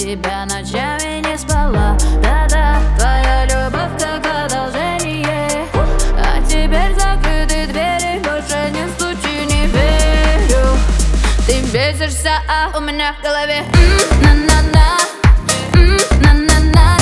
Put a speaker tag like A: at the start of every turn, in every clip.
A: тебя ночами не спала. Да-да, твоя любовь как продолжение. А теперь закрыты двери, больше не стучи, не верю. Ты бесишься, а у меня в голове на-на-на, на-на-на.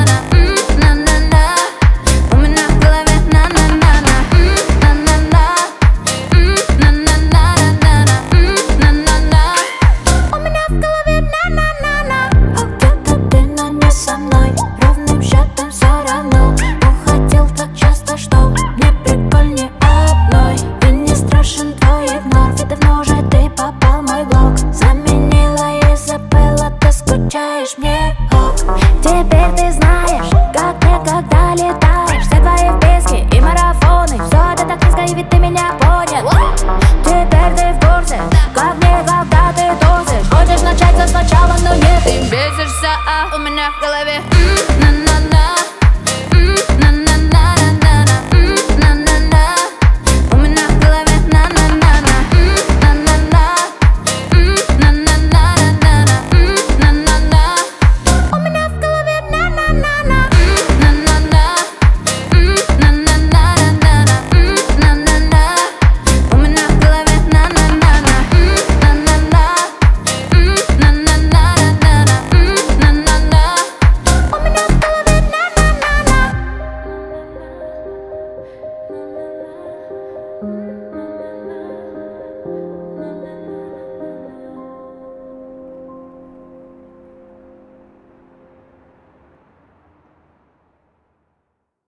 B: Теперь ты знаешь, как никогда летаешь. Все твои вписки и марафоны, все это так низко, и ведь ты меня понял. Теперь ты в курсе, как никогда ты тусишь. Хочешь начать все сначала, но нет.
A: Ты бесишься, а у меня в голове